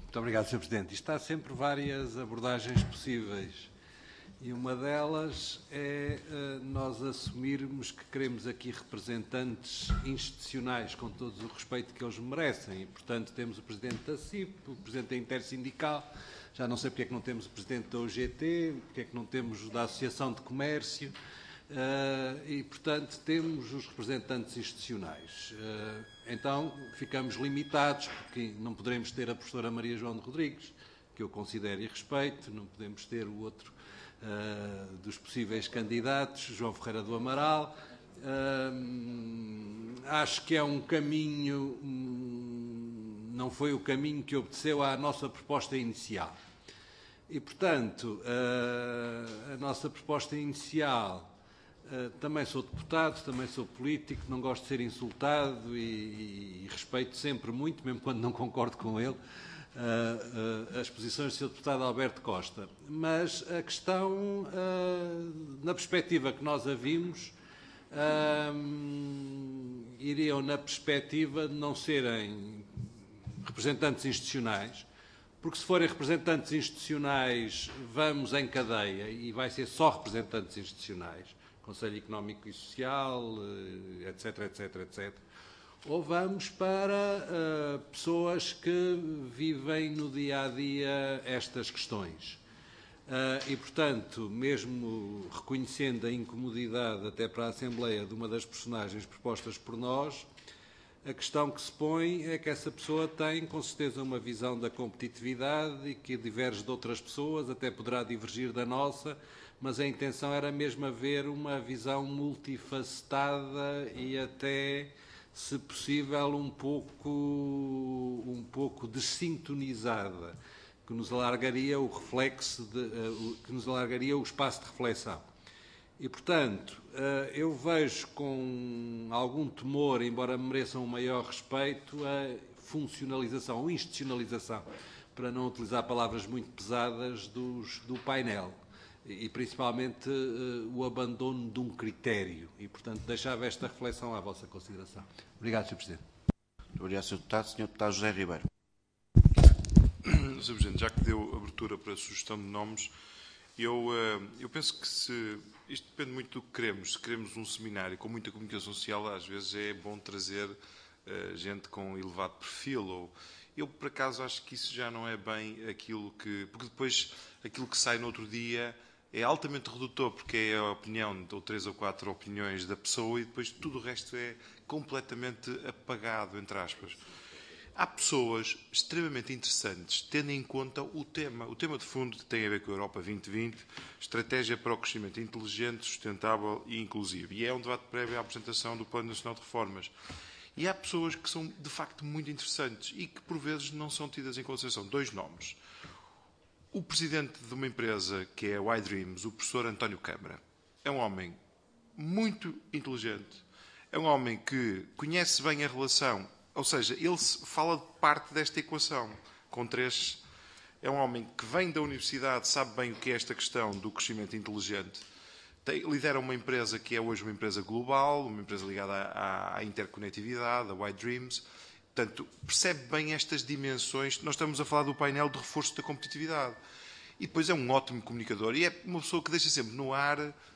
Muito obrigado, Sr. Presidente. Isto há sempre várias abordagens possíveis e uma delas é nós assumirmos que queremos aqui representantes institucionais com todo o respeito que eles merecem e, portanto, temos o Presidente da CIP, o Presidente da Intersindical, já não sei porque é que não temos o Presidente da UGT, porque é que não temos o da Associação de Comércio e, portanto, temos os representantes institucionais. Então, ficamos limitados, porque não poderemos ter a professora Maria João de Rodrigues, que eu considero e respeito, não podemos ter o outro dos possíveis candidatos, João Ferreira do Amaral. Acho que é um caminho, não foi o caminho que obedeceu à nossa proposta inicial. E, portanto, a nossa proposta inicial, também sou deputado, também sou político, não gosto de ser insultado e respeito sempre muito, mesmo quando não concordo com ele, as posições do Sr. Deputado Alberto Costa. Mas a questão, na perspectiva que nós a vimos, iriam na perspectiva de não serem representantes institucionais, porque se forem representantes institucionais vamos em cadeia e vai ser só representantes institucionais, Conselho Económico e Social, etc, etc, etc. Ou vamos para pessoas que vivem no dia-a-dia estas questões. E, portanto, mesmo reconhecendo a incomodidade até para a Assembleia de uma das personagens propostas por nós, a questão que se põe é que essa pessoa tem, com certeza, uma visão da competitividade e que diverge de outras pessoas, até poderá divergir da nossa, mas a intenção era mesmo haver uma visão multifacetada e até, se possível, um pouco desintonizada, que nos alargaria o reflexo, que nos alargaria o espaço de reflexão. E, portanto, eu vejo com algum temor, embora mereçam um maior respeito, a funcionalização ou institucionalização, para não utilizar palavras muito pesadas, do painel. E principalmente o abandono de um critério. E, portanto, deixava esta reflexão à vossa consideração. Obrigado, Sr. Presidente. Muito obrigado, Sr. Deputado. Sr. Deputado José Ribeiro. Sr. Presidente, já que deu abertura para a sugestão de nomes, eu penso que isto depende muito do que queremos. Se queremos um seminário com muita comunicação social, às vezes é bom trazer gente com elevado perfil. Eu, por acaso, acho que isso já não é bem aquilo que... Porque depois aquilo que sai no outro dia é altamente redutor, porque é a opinião, ou 3 ou 4 opiniões da pessoa, e depois tudo o resto é completamente apagado, entre aspas. Há pessoas extremamente interessantes, tendo em conta o tema. O tema de fundo tem a ver com a Europa 2020, estratégia para o crescimento inteligente, sustentável e inclusivo. E é um debate prévio à apresentação do Plano Nacional de Reformas. E há pessoas que são, de facto, muito interessantes e que, por vezes, não são tidas em consideração. 2 nomes. O presidente de uma empresa, que é a iDreams, o professor António Câmara, é um homem muito inteligente, é um homem que conhece bem a relação. Ou seja, ele fala de parte desta equação, com 3. É um homem que vem da universidade, sabe bem o que é esta questão do crescimento inteligente. Lidera uma empresa que é hoje uma empresa global, uma empresa ligada à interconectividade, a iDreams. Portanto, percebe bem estas dimensões. Nós estamos a falar do painel de reforço da competitividade. E depois é um ótimo comunicador. E é uma pessoa que deixa sempre no ar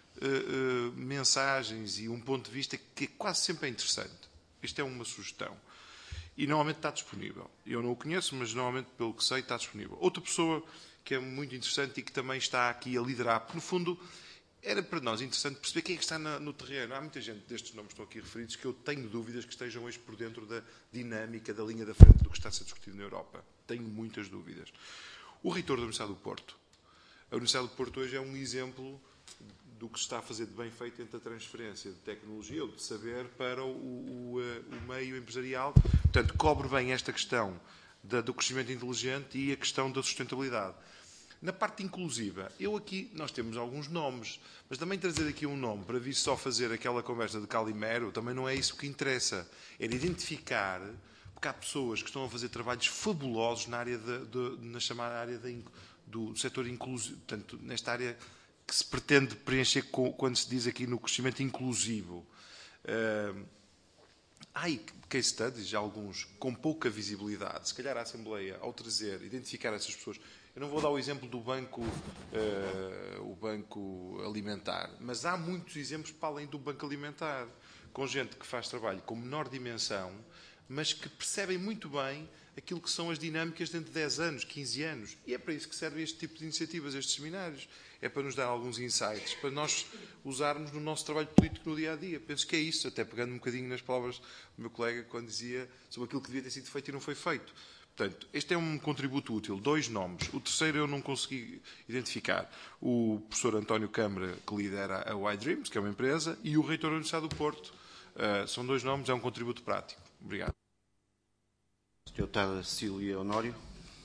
mensagens e um ponto de vista que quase sempre é interessante. Isto é uma sugestão. E normalmente está disponível. Eu não o conheço, mas normalmente, pelo que sei, está disponível. Outra pessoa que é muito interessante e que também está aqui a liderar, porque no fundo era para nós interessante perceber quem é que está no terreno. Há muita gente destes nomes que estão aqui referidos que eu tenho dúvidas que estejam hoje por dentro da dinâmica, da linha da frente do que está a ser discutido na Europa. Tenho muitas dúvidas. O reitor da Universidade do Porto. A Universidade do Porto hoje é um exemplo do que se está a fazer de bem feito entre a transferência de tecnologia ou de saber para o meio empresarial. Portanto, cobre bem esta questão do crescimento inteligente e a questão da sustentabilidade. Na parte inclusiva, nós temos alguns nomes, mas também trazer aqui um nome para vir só fazer aquela conversa de Calimero, também não é isso que interessa. É identificar, porque há pessoas que estão a fazer trabalhos fabulosos na área na chamada área do setor inclusivo, portanto, nesta área que se pretende preencher quando se diz aqui no crescimento inclusivo. há case studies, já alguns, com pouca visibilidade. Se calhar a Assembleia, ao trazer, identificar essas pessoas... Eu não vou dar o exemplo do banco alimentar, mas há muitos exemplos para além do banco alimentar, com gente que faz trabalho com menor dimensão, mas que percebem muito bem aquilo que são as dinâmicas dentro de 10 anos, 15 anos. E é para isso que serve este tipo de iniciativas, estes seminários. É para nos dar alguns insights, para nós usarmos no nosso trabalho político no dia-a-dia. Penso que é isso, até pegando um bocadinho nas palavras do meu colega quando dizia sobre aquilo que devia ter sido feito e não foi feito. Portanto, este é um contributo útil. 2 nomes. O terceiro eu não consegui identificar. O professor António Câmara, que lidera a Y-Dreams, que é uma empresa, e o reitor da Universidade do Porto. São 2 nomes, é um contributo prático. Obrigado. Sr. Deputada Cecília Honório.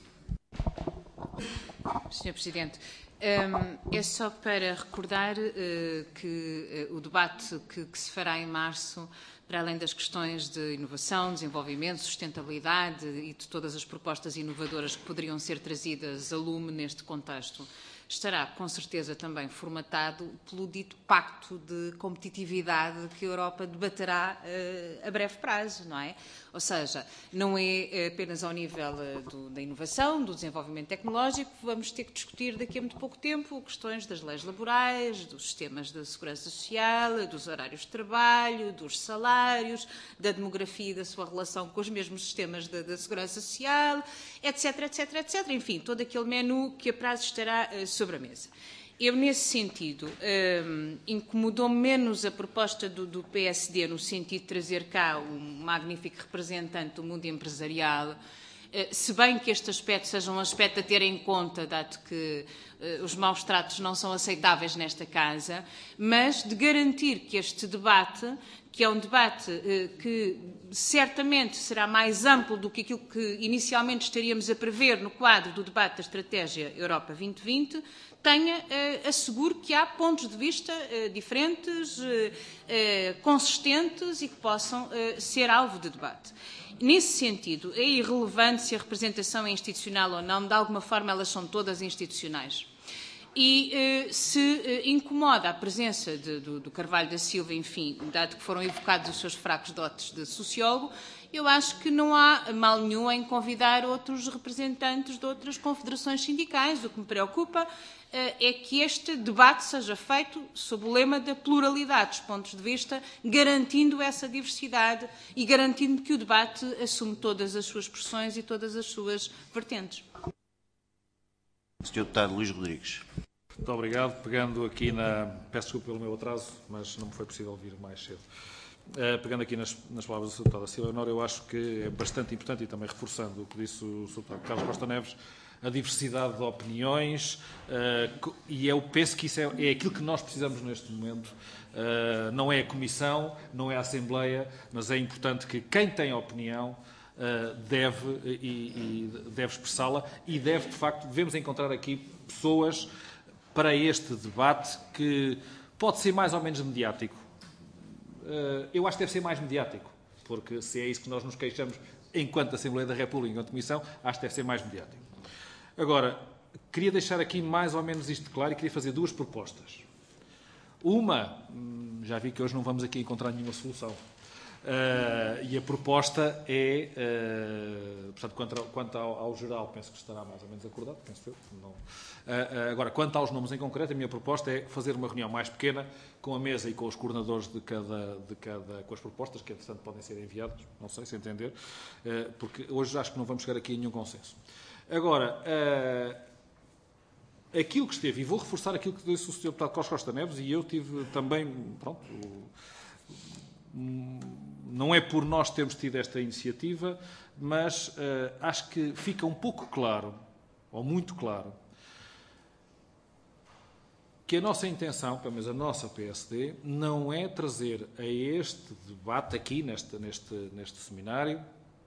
Sr. Presidente, é só para recordar que o debate que se fará em março, para além das questões de inovação, desenvolvimento, sustentabilidade e de todas as propostas inovadoras que poderiam ser trazidas a lume neste contexto, estará com certeza também formatado pelo dito pacto de competitividade que a Europa debaterá a breve prazo, não é? Ou seja, não é apenas ao nível da inovação, do desenvolvimento tecnológico, vamos ter que discutir daqui a muito pouco tempo questões das leis laborais, dos sistemas de segurança social, dos horários de trabalho, dos salários, da demografia e da sua relação com os mesmos sistemas da segurança social, etc, etc, etc. Enfim, todo aquele menu que a prazo estará sobre a mesa. Eu, nesse sentido, incomodou-me menos a proposta do PSD no sentido de trazer cá um magnífico representante do mundo empresarial, se bem que este aspecto seja um aspecto a ter em conta, dado que os maus tratos não são aceitáveis nesta casa, mas de garantir que este debate, que é um debate que certamente será mais amplo do que aquilo que inicialmente estaríamos a prever no quadro do debate da Estratégia Europa 2020, asseguro que há pontos de vista diferentes, consistentes e que possam ser alvo de debate. Nesse sentido, é irrelevante se a representação é institucional ou não, de alguma forma elas são todas institucionais. E se incomoda a presença do Carvalho da Silva, enfim, dado que foram evocados os seus fracos dotes de sociólogo, eu acho que não há mal nenhum em convidar outros representantes de outras confederações sindicais. O que me preocupa é que este debate seja feito sob o lema da pluralidade dos pontos de vista, garantindo essa diversidade e garantindo que o debate assume todas as suas expressões e todas as suas vertentes. Sr. Deputado Luís Rodrigues. Muito obrigado. Pegando aqui peço desculpa pelo meu atraso, mas não me foi possível vir mais cedo. Pegando aqui nas palavras do Sr. Deputado Cecília Honório, eu acho que é bastante importante, e também reforçando o que disse o Sr. Deputado Carlos Costa Neves, a diversidade de opiniões, e eu penso que isso é aquilo que nós precisamos neste momento. Não é a Comissão, não é a Assembleia, mas é importante que quem tem opinião deve expressá-la e devemos encontrar aqui pessoas para este debate que pode ser mais ou menos mediático. Eu acho que deve ser mais mediático, porque se é isso que nós nos queixamos enquanto Assembleia da República, enquanto Comissão, acho que deve ser mais mediático. Agora, queria deixar aqui mais ou menos isto claro e queria fazer 2 propostas. Uma, já vi que hoje não vamos aqui encontrar nenhuma solução. E a proposta é, portanto, quanto ao geral, penso que estará mais ou menos acordado, penso eu. Não. Agora, quanto aos nomes em concreto, a minha proposta é fazer uma reunião mais pequena com a mesa e com os coordenadores com as propostas, que, entretanto, podem ser enviadas, não sei se entender, porque hoje acho que não vamos chegar aqui a nenhum consenso. Agora, aquilo que esteve, e vou reforçar aquilo que disse o Sr. Deputado Costa Neves, e eu tive também, pronto, não é por nós termos tido esta iniciativa, mas acho que fica um pouco claro, ou muito claro, que a nossa intenção, pelo menos a nossa PSD, não é trazer a este debate aqui, neste seminário,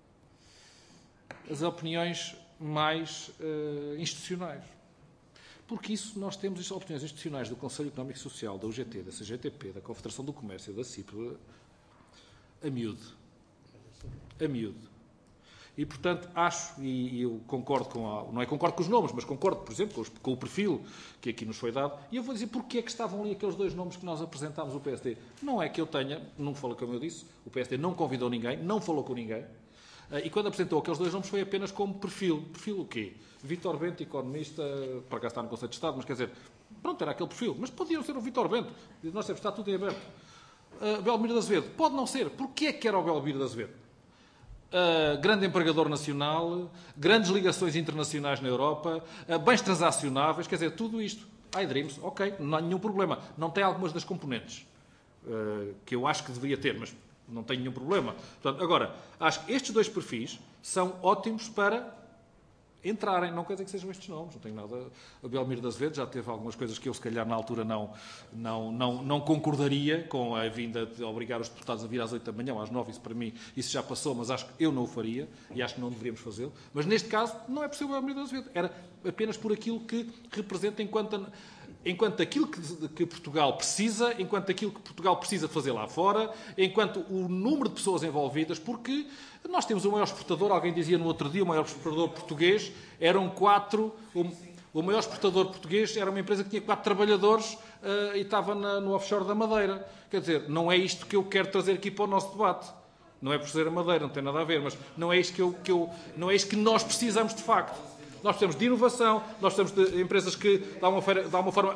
as opiniões mais institucionais. Porque isso nós temos as opiniões institucionais do Conselho Económico e Social, da UGT, da CGTP, da Confederação do Comércio, da CIP, a miúdo. E, portanto, acho, e eu concordo não é concordo com os nomes, mas concordo, por exemplo, com o perfil que aqui nos foi dado, e eu vou dizer porque é que estavam ali aqueles 2 nomes que nós apresentámos, o PSD. Não é que eu tenha, não falou como eu disse, o PSD não convidou ninguém, não falou com ninguém, e quando apresentou aqueles 2 nomes foi apenas como perfil. Perfil o quê? Vítor Bento, economista, para cá está no Conselho de Estado, mas quer dizer, pronto, era aquele perfil, mas podiam ser o Vítor Bento, nós temos, está tudo em aberto. Belmiro de Azevedo, pode não ser, porque é que era o Belmiro de Azevedo? Grande empregador nacional, grandes ligações internacionais na Europa, bens transacionáveis, quer dizer, tudo isto. iDreams, ok, não há nenhum problema. Não tem algumas das componentes que eu acho que deveria ter, mas não tem nenhum problema. Portanto, agora, acho que estes 2 perfis são ótimos para entrarem. Não quer dizer que sejam estes nomes, não tenho nada. O Belmiro de Azevedo já teve algumas coisas que eu, se calhar, na altura não concordaria com a vinda de obrigar os deputados a vir às 8 da manhã, às 9, isso para mim, isso já passou, mas acho que eu não o faria e acho que não deveríamos fazê-lo. Mas neste caso, não é possível o Belmiro de Azevedo. Era apenas por aquilo que representa enquanto aquilo que Portugal precisa, enquanto aquilo que Portugal precisa fazer lá fora, enquanto o número de pessoas envolvidas, porque nós temos o maior exportador, alguém dizia no outro dia, o maior exportador português, eram 4, o maior exportador português era uma empresa que tinha 4 trabalhadores e estava no offshore da Madeira. Quer dizer, não é isto que eu quero trazer aqui para o nosso debate. Não é por ser a Madeira, não tem nada a ver, mas não é isto não é isto que nós precisamos de facto. Nós precisamos de inovação, nós precisamos de empresas que, de alguma forma,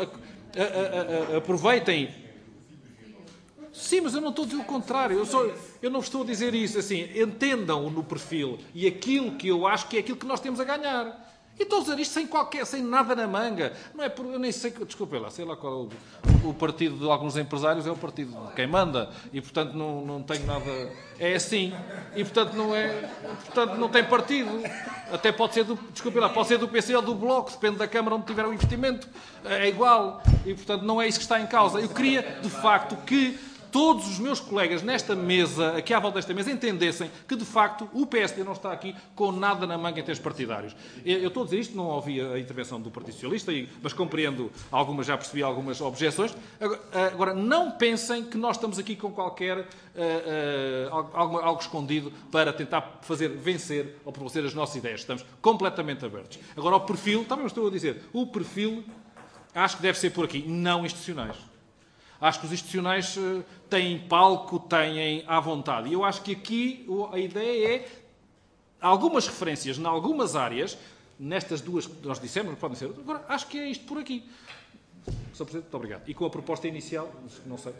aproveitem. Sim, mas eu não estou a dizer o contrário. Eu não estou a dizer isso. Assim, entendam no perfil e aquilo que eu acho que é aquilo que nós temos a ganhar. E estou a dizer isto sem nada na manga. Não é por, eu nem sei, desculpem lá, sei lá qual o partido de alguns empresários é o partido de quem manda e, portanto, não tenho nada. É assim. E, portanto, não tem partido. Até pode ser desculpem lá, pode ser do PC ou do Bloco, depende da Câmara onde tiver o investimento. É igual. E, portanto, não é isso que está em causa. Eu queria, de facto, que todos os meus colegas nesta mesa, aqui à volta desta mesa, entendessem que, de facto, o PSD não está aqui com nada na manga em termos partidários. Eu estou a dizer isto, não ouvi a intervenção do Partido Socialista, mas compreendo já percebi algumas objeções. Agora, não pensem que nós estamos aqui com qualquer algo escondido para tentar fazer vencer ou promover as nossas ideias. Estamos completamente abertos. Agora, o perfil, também estou a dizer, o perfil acho que deve ser por aqui, não institucionais. Acho que os institucionais têm palco, têm à vontade. E eu acho que aqui a ideia é algumas referências em algumas áreas, nestas 2 que nós dissemos, podem ser. Agora, acho que é isto por aqui. Sr. Presidente, muito obrigado. E com a proposta inicial, não sei.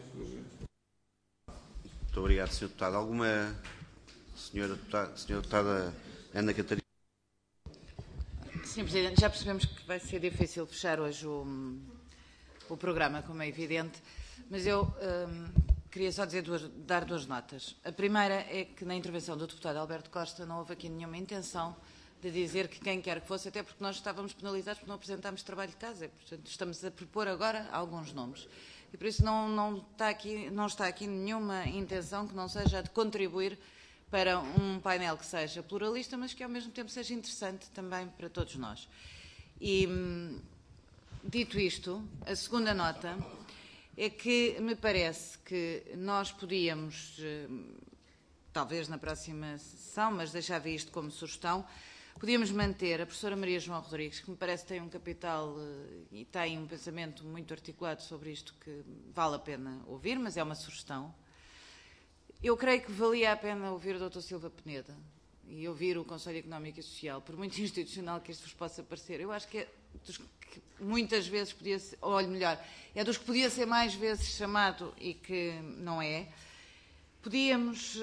Muito obrigado, Sr. Deputado. Alguma senhora deputada Ana Catarina? Sr. Presidente, já percebemos que vai ser difícil fechar hoje o programa, como é evidente. Mas eu queria só dar 2 notas. A primeira é que na intervenção do deputado Alberto Costa não houve aqui nenhuma intenção de dizer que quem quer que fosse, até porque nós estávamos penalizados porque não apresentámos trabalho de casa. Portanto, estamos a propor agora alguns nomes. E por isso não está aqui nenhuma intenção que não seja a de contribuir para um painel que seja pluralista, mas que ao mesmo tempo seja interessante também para todos nós. E, dito isto, a segunda nota é que me parece que nós podíamos, talvez na próxima sessão, mas deixava isto como sugestão, podíamos manter a professora Maria João Rodrigues, que me parece que tem um capital e tem um pensamento muito articulado sobre isto que vale a pena ouvir, mas é uma sugestão. Eu creio que valia a pena ouvir o Dr. Silva Peneda e ouvir o Conselho Económico e Social, por muito institucional que isto vos possa parecer. Eu acho que é dos que muitas vezes podia ser, ou melhor, é dos que podia ser mais vezes chamado e que não é. Podíamos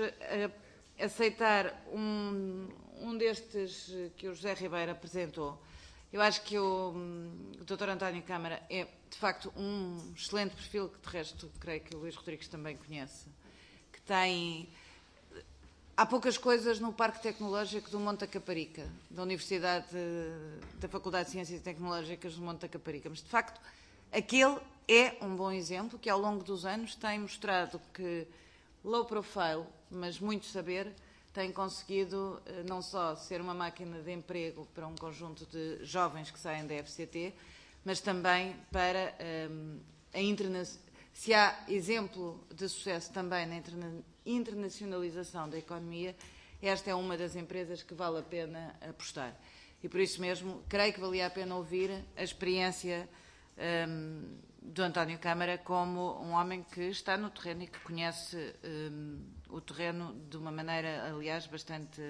aceitar um destes que o José Ribeiro apresentou. Eu acho que o Dr. António Câmara é, de facto, um excelente perfil, que de resto creio que o Luís Rodrigues também conhece, que tem... Há poucas coisas no Parque Tecnológico do Monte da Caparica, da Faculdade de Ciências Tecnológicas do Monte da Caparica, mas, de facto, aquele é um bom exemplo que, ao longo dos anos, tem mostrado que, low profile, mas muito saber, tem conseguido não só ser uma máquina de emprego para um conjunto de jovens que saem da FCT, mas também para se há exemplo de sucesso também na internacionalização da economia, esta é uma das empresas que vale a pena apostar. E por isso mesmo, creio que valia a pena ouvir a experiência do António Câmara como um homem que está no terreno e que conhece o terreno de uma maneira, aliás, bastante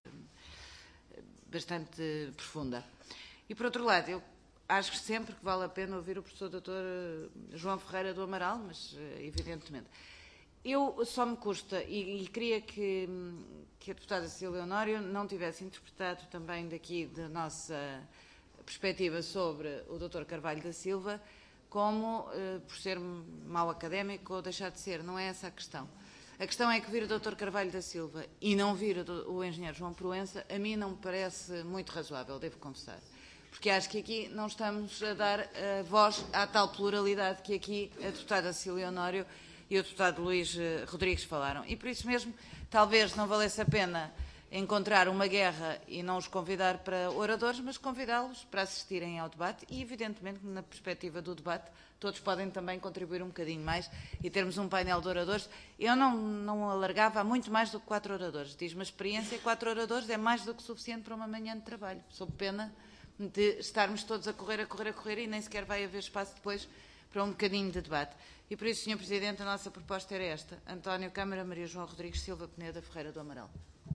profunda. E, por outro lado, eu acho sempre que vale a pena ouvir o professor Dr. João Ferreira do Amaral, mas evidentemente. Eu só me custa, e queria que a deputada Silvia Honório não tivesse interpretado também daqui da nossa perspectiva sobre o Dr. Carvalho da Silva como por ser mau académico ou deixar de ser. Não é essa a questão. A questão é que vir o Dr. Carvalho da Silva e não vir o engenheiro João Proença, a mim não me parece muito razoável, devo confessar. Porque acho que aqui não estamos a dar voz à tal pluralidade que aqui a deputada Silvia Honório e o deputado Luís Rodrigues falaram. E por isso mesmo, talvez não valesse a pena encontrar uma guerra e não os convidar para oradores, mas convidá-los para assistirem ao debate e, evidentemente, na perspectiva do debate, todos podem também contribuir um bocadinho mais e termos um painel de oradores. Eu não alargava a muito mais do que 4 oradores. Diz-me a experiência, 4 oradores é mais do que suficiente para uma manhã de trabalho. Sob pena de estarmos todos a correr e nem sequer vai haver espaço depois para um bocadinho de debate. E por isso, Sr. Presidente, a nossa proposta era esta. António Câmara, Maria João Rodrigues Silva, Peneda, Ferreira do Amaral.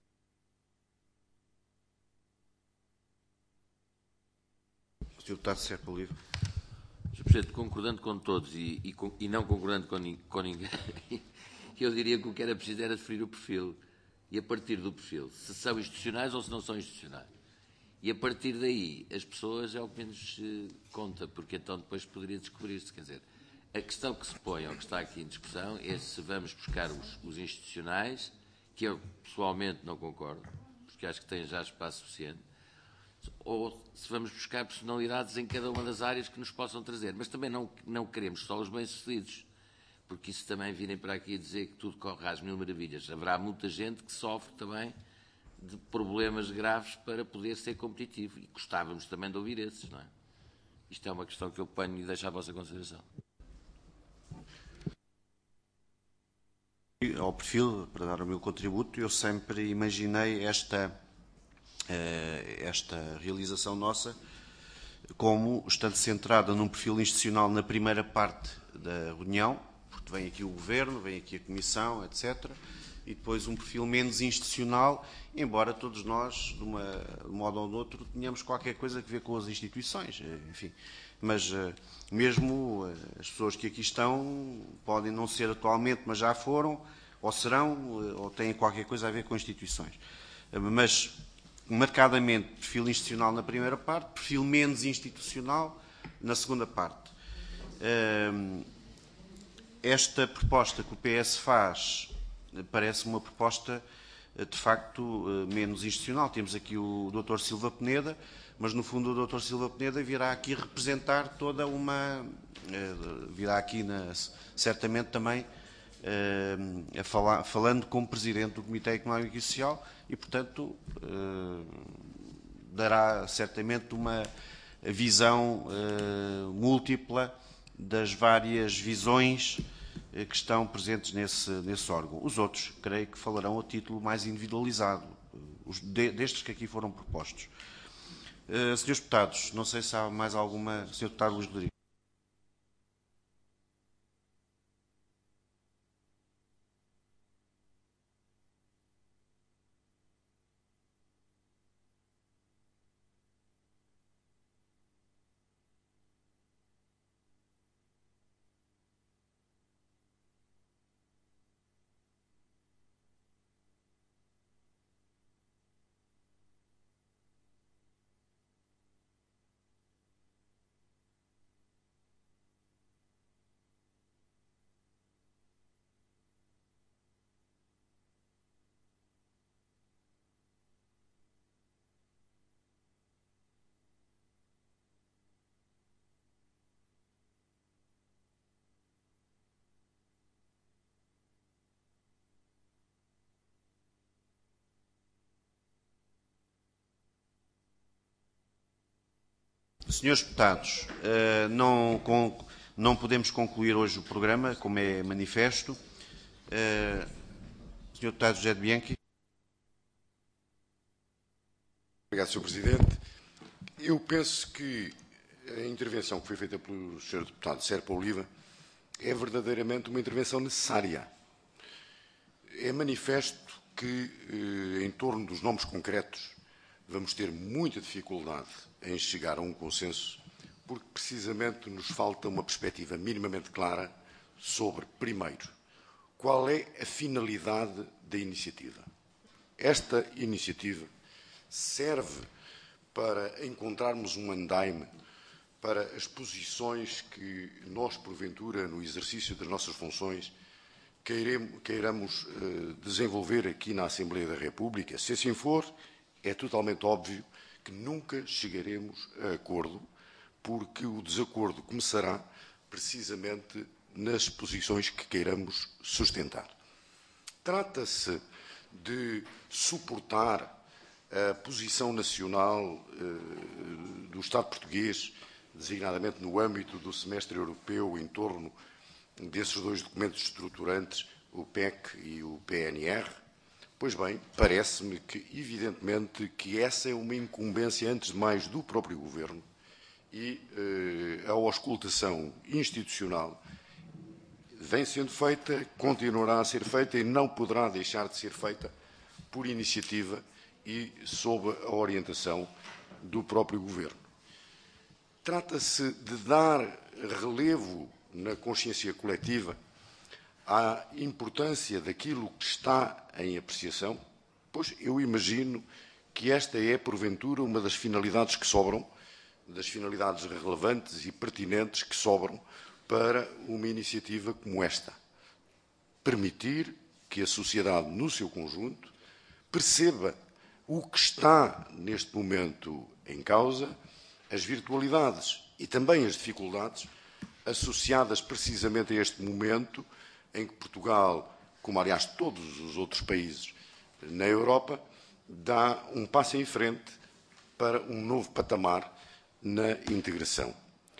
Sr. Deputado Serpa Oliva. Sr. Presidente, concordando com todos e não concordando com ninguém, eu diria que o que era preciso era definir o perfil. E a partir do perfil, se são institucionais ou se não são institucionais. E a partir daí, as pessoas é o que menos conta, porque então depois poderia descobrir-se. Quer dizer, a questão que se põe, ou que está aqui em discussão, é se vamos buscar os institucionais, que eu pessoalmente não concordo, porque acho que têm já espaço suficiente, ou se vamos buscar personalidades em cada uma das áreas que nos possam trazer. Mas também não queremos só os bem-sucedidos, porque isso também virem para aqui dizer que tudo corre às mil maravilhas. Haverá muita gente que sofre também de problemas graves para poder ser competitivo. E gostávamos também de ouvir esses, não é? Isto é uma questão que eu ponho e deixo à vossa consideração. Ao perfil, para dar o meu contributo, eu sempre imaginei esta realização nossa como estando centrada num perfil institucional na primeira parte da reunião, porque vem aqui o Governo, vem aqui a Comissão, etc., e depois um perfil menos institucional, embora todos nós, de um modo ou de outro, tenhamos qualquer coisa a ver com as instituições, enfim. Mas mesmo as pessoas que aqui estão podem não ser atualmente, mas já foram, ou serão, ou têm qualquer coisa a ver com instituições. Mas, marcadamente, perfil institucional na primeira parte, perfil menos institucional na segunda parte. Esta proposta que o PS faz parece uma proposta, de facto, menos institucional. Temos aqui o Dr. Silva Peneda, mas, no fundo, o Dr. Silva Peneda virá aqui representar toda uma... virá aqui, certamente, também, falando como Presidente do Comitê Económico e Social e, portanto, dará, certamente, uma visão múltipla das várias visões que estão presentes nesse órgão. Os outros, creio que falarão a título mais individualizado, destes que aqui foram propostos. Senhores deputados, não sei se há mais alguma... Sr. Deputado Luís Rodrigues. Senhores deputados, não podemos concluir hoje o programa, como é manifesto. Senhor Deputado José de Bianchi. Obrigado, Sr. Presidente. Eu penso que a intervenção que foi feita pelo Sr. Deputado Serpa Oliva é verdadeiramente uma intervenção necessária. É manifesto que, em torno dos nomes concretos, vamos ter muita dificuldade em chegar a um consenso, porque precisamente nos falta uma perspectiva minimamente clara sobre, primeiro, qual é a finalidade da iniciativa. Esta iniciativa serve para encontrarmos um andaime para as posições que nós, porventura, no exercício das nossas funções, queiramos desenvolver aqui na Assembleia da República. Se assim for, é totalmente óbvio que nunca chegaremos a acordo, porque o desacordo começará precisamente nas posições que queiramos sustentar. Trata-se de suportar a posição nacional do Estado português, designadamente no âmbito do semestre europeu, em torno desses dois documentos estruturantes, o PEC e o PNR? Pois bem, parece-me que, evidentemente, que essa é uma incumbência, antes de mais, do próprio Governo, e a auscultação institucional vem sendo feita, continuará a ser feita e não poderá deixar de ser feita por iniciativa e sob a orientação do próprio Governo. Trata-se de dar relevo na consciência coletiva à importância daquilo que está em apreciação, pois eu imagino que esta é, porventura, uma das finalidades que sobram, das finalidades relevantes e pertinentes que sobram para uma iniciativa como esta. Permitir que a sociedade, no seu conjunto, perceba o que está neste momento em causa, as virtualidades e também as dificuldades associadas precisamente a este momento em que Portugal, como aliás todos os outros países na Europa, dá um passo em frente para um novo patamar na integração.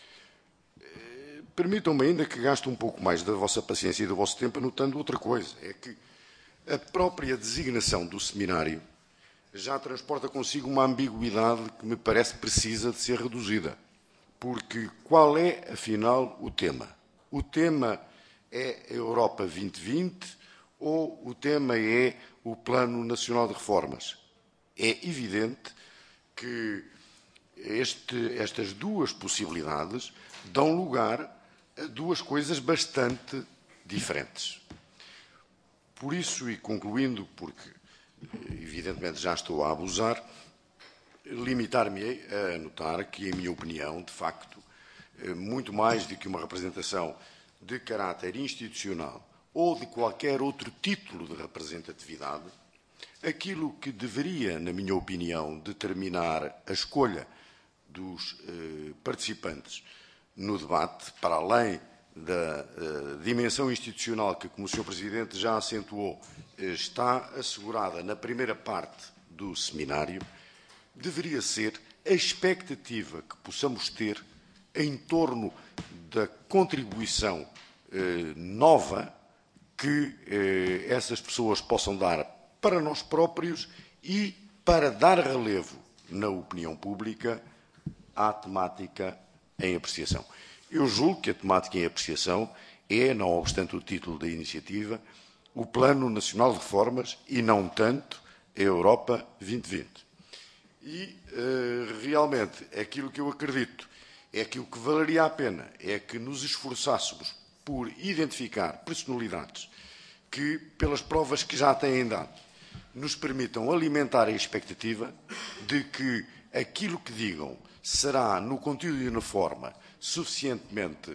Permitam-me ainda que gaste um pouco mais da vossa paciência e do vosso tempo anotando outra coisa, é que a própria designação do seminário já transporta consigo uma ambiguidade que me parece precisa de ser reduzida. Porque qual é, afinal, o tema? O tema é a Europa 2020 ou o tema é o Plano Nacional de Reformas? É evidente que estas duas possibilidades dão lugar a duas coisas bastante diferentes. Por isso, e concluindo, porque evidentemente já estou a abusar, limitar-me a notar que, em minha opinião, de facto, muito mais do que uma representação de caráter institucional ou de qualquer outro título de representatividade, aquilo que deveria, na minha opinião, determinar a escolha dos participantes no debate, para além da dimensão institucional que, como o Sr. Presidente já acentuou, está assegurada na primeira parte do seminário, deveria ser a expectativa que possamos ter em torno da contribuição nova que essas pessoas possam dar para nós próprios e para dar relevo na opinião pública à temática em apreciação. Eu julgo que a temática em apreciação é, não obstante o título da iniciativa, o Plano Nacional de Reformas e não tanto a Europa 2020. E, realmente, aquilo que eu acredito é que o que valeria a pena é que nos esforçássemos por identificar personalidades que, pelas provas que já têm dado, nos permitam alimentar a expectativa de que aquilo que digam será, no conteúdo e na forma, suficientemente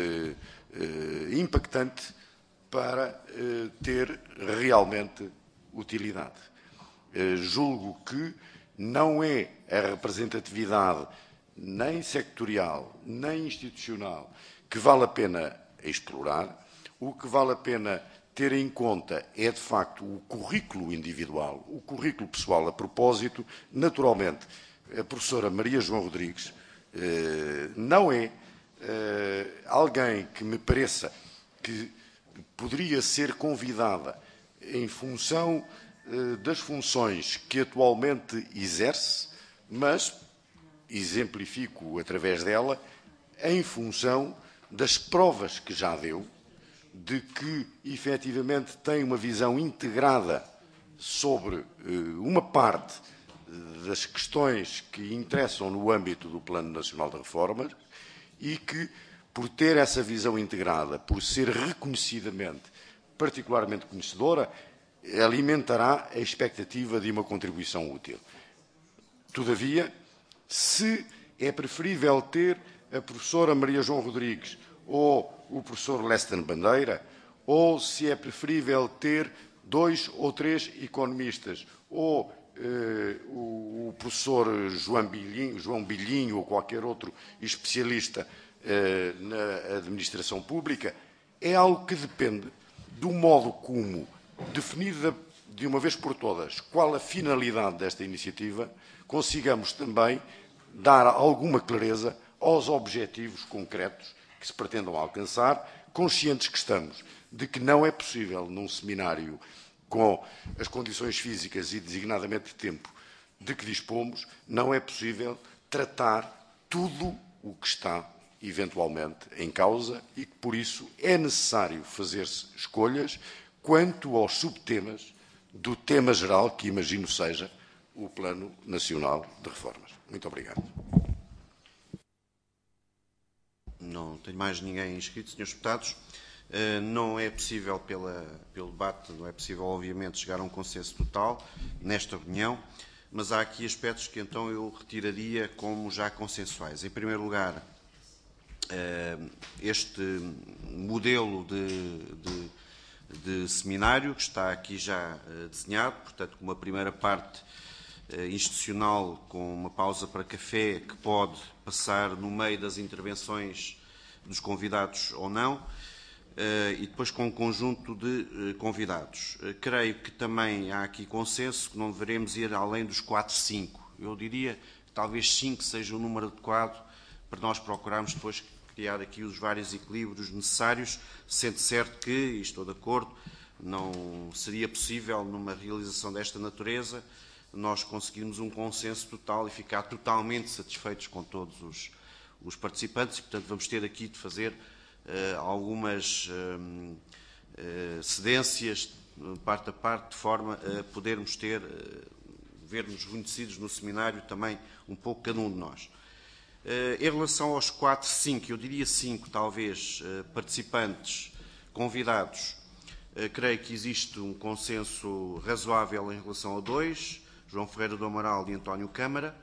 impactante para ter realmente utilidade. Julgo que não é a representatividade nem sectorial, nem institucional que vale a pena explorar. O que vale a pena ter em conta é, de facto, o currículo individual, o currículo pessoal. A propósito, naturalmente, a professora Maria João Rodrigues não é alguém que me pareça que poderia ser convidada em função das funções que atualmente exerce mas exemplifico através dela em função das provas que já deu, de que efetivamente tem uma visão integrada sobre uma parte das questões que interessam no âmbito do Plano Nacional de Reformas e que, por ter essa visão integrada, por ser reconhecidamente particularmente conhecedora, alimentará a expectativa de uma contribuição útil. Todavia, se é preferível ter a professora Maria João Rodrigues ou o professor Lester Bandeira, ou se é preferível ter 2 ou 3 economistas, ou o professor João Bilhinho ou qualquer outro especialista na administração pública, é algo que depende do modo como, definida de uma vez por todas qual a finalidade desta iniciativa, consigamos também dar alguma clareza aos objetivos concretos que se pretendam alcançar, conscientes que estamos de que não é possível, num seminário com as condições físicas e designadamente de tempo de que dispomos, não é possível tratar tudo o que está eventualmente em causa e que, por isso, é necessário fazer-se escolhas quanto aos subtemas do tema geral, que imagino seja o Plano Nacional de Reformas. Muito obrigado. Não tenho mais ninguém inscrito, senhores deputados. Não é possível, pelo debate, não é possível, obviamente, chegar a um consenso total nesta reunião, mas há aqui aspectos que então eu retiraria como já consensuais. Em primeiro lugar, este modelo de seminário que está aqui já desenhado, portanto, com uma primeira parte institucional com uma pausa para café que pode passar no meio das intervenções dos convidados ou não, e depois com um conjunto de convidados. Creio que também há aqui consenso que não deveremos ir além dos 4, 5. Eu diria que talvez 5 seja o número adequado para nós procurarmos depois criar aqui os vários equilíbrios necessários, sendo certo que, e estou de acordo, não seria possível, numa realização desta natureza, nós conseguirmos um consenso total e ficar totalmente satisfeitos com todos os participantes e, portanto, vamos ter aqui de fazer algumas cedências, parte a parte, de forma a podermos ver-nos reconhecidos no seminário também um pouco cada um de nós. Em relação aos 4, 5, eu diria 5, talvez, participantes, convidados, creio que existe um consenso razoável em relação a 2, João Ferreira do Amaral e António Câmara.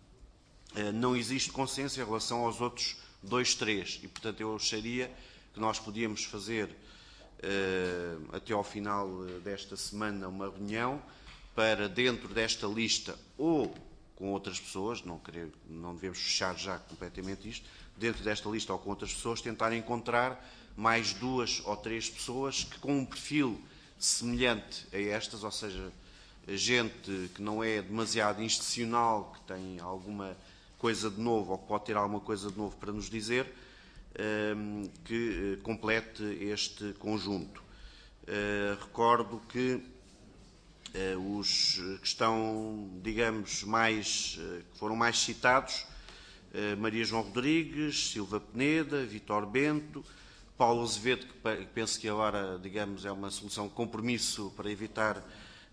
Não existe consenso em relação aos outros 2, 3, e, portanto, eu acharia que nós podíamos fazer, até ao final desta semana, uma reunião para, dentro desta lista, ou com outras pessoas, não devemos fechar já completamente isto, dentro desta lista ou com outras pessoas, tentar encontrar mais 2 ou 3 pessoas que, com um perfil semelhante a estas, ou seja, gente que não é demasiado institucional, que tem alguma coisa de novo, ou que pode ter alguma coisa de novo para nos dizer, que complete este conjunto. Recordo que os que estão, digamos, que foram mais citados, Maria João Rodrigues, Silva Peneda, Vítor Bento, Paulo Azevedo, que penso que agora, digamos, é uma solução de compromisso para evitar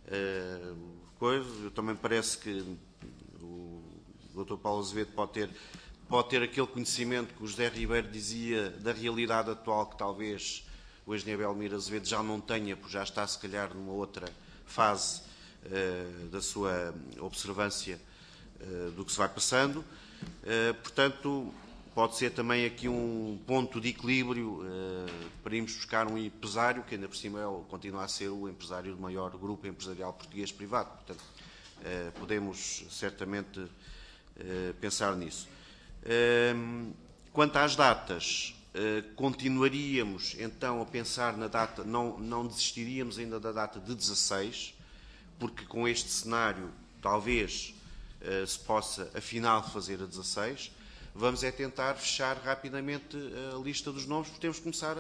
coisas. Eu também parece que o Dr. Paulo Azevedo pode ter aquele conhecimento que o José Ribeiro dizia da realidade atual, que talvez o engenheiro Belmiro Azevedo já não tenha, porque já está, se calhar, numa outra fase da sua observância do que se vai passando. Portanto, pode ser também aqui um ponto de equilíbrio para irmos buscar um empresário, que ainda por cima continua a ser o empresário do maior grupo empresarial português privado. Portanto, podemos certamente pensar nisso. Quanto às datas, continuaríamos então a pensar na data, não desistiríamos ainda da data de 16, porque com este cenário talvez se possa afinal fazer a 16. Vamos é tentar fechar rapidamente a lista dos nomes, porque temos que começar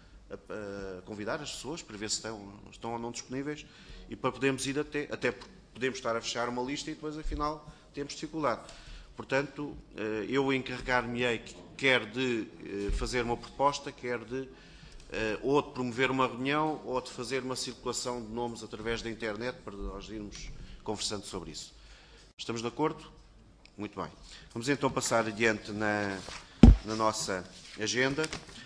a convidar as pessoas para ver se estão ou não disponíveis e para podermos ir até podemos estar a fechar uma lista e depois, afinal, temos dificuldade. Portanto, eu encarregar-me-ei quer de fazer uma proposta, quer de ou de promover uma reunião ou de fazer uma circulação de nomes através da internet para nós irmos conversando sobre isso. Estamos de acordo? Muito bem. Vamos então passar adiante na nossa agenda.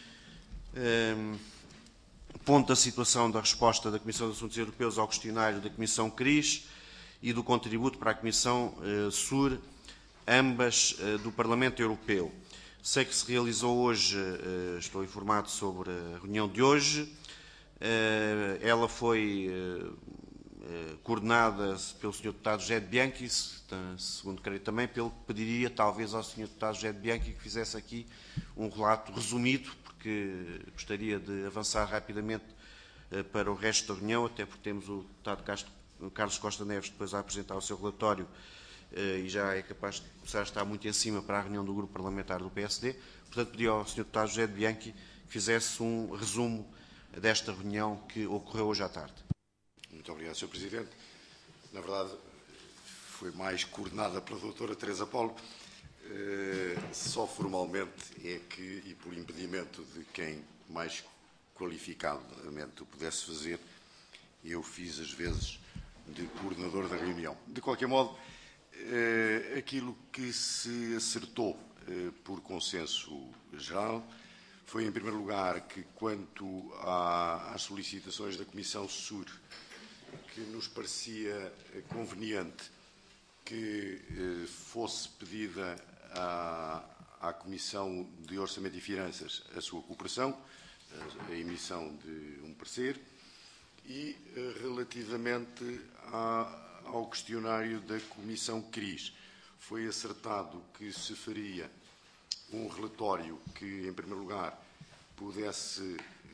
Ponto da situação da resposta da Comissão de Assuntos Europeus ao questionário da Comissão CRIS e do contributo para a Comissão SUR, ambas do Parlamento Europeu. Sei que se realizou hoje, estou informado sobre a reunião de hoje. Ela foi coordenada pelo Sr. Deputado José de Bianchi, segundo creio também, pelo que pediria talvez ao Sr. Deputado José de Bianchi que fizesse aqui um relato resumido, porque gostaria de avançar rapidamente para o resto da reunião, até porque temos o Deputado Carlos Costa Neves depois a apresentar o seu relatório e já é capaz de começar a estar muito em cima para a reunião do Grupo Parlamentar do PSD. Portanto, pedi ao Sr. Deputado José de Bianchi que fizesse um resumo desta reunião que ocorreu hoje à tarde. Muito obrigado, Sr. Presidente. Na verdade, foi mais coordenada pela doutora Teresa Paulo. Só formalmente é que, e por impedimento de quem mais qualificadamente o pudesse fazer, eu fiz as vezes de coordenador da reunião. De qualquer modo, aquilo que se acertou por consenso geral foi, em primeiro lugar, que quanto às solicitações da Comissão SUR, que nos parecia conveniente que fosse pedida à Comissão de Orçamento e Finanças a sua cooperação, a emissão de um parecer, e relativamente ao questionário da Comissão CRIS, foi acertado que se faria um relatório que, em primeiro lugar, pudesse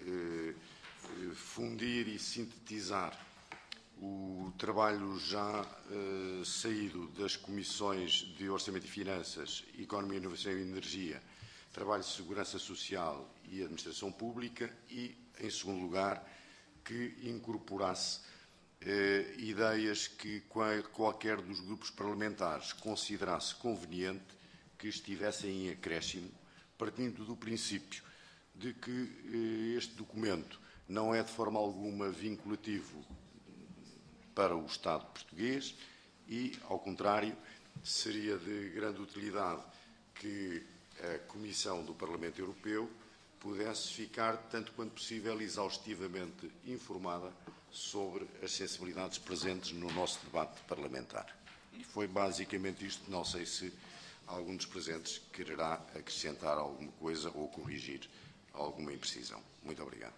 fundir e sintetizar o trabalho já saído das Comissões de Orçamento e Finanças, Economia, Inovação e Energia, Trabalho, Segurança Social e Administração Pública e, em segundo lugar, que incorporasse ideias que qualquer dos grupos parlamentares considerasse conveniente que estivessem em acréscimo, partindo do princípio de que este documento não é de forma alguma vinculativo para o Estado português e, ao contrário, seria de grande utilidade que a Comissão do Parlamento Europeu pudesse ficar, tanto quanto possível, exaustivamente informada sobre as sensibilidades presentes no nosso debate parlamentar. E foi basicamente isto. Não sei se algum dos presentes quererá acrescentar alguma coisa ou corrigir alguma imprecisão. Muito obrigado.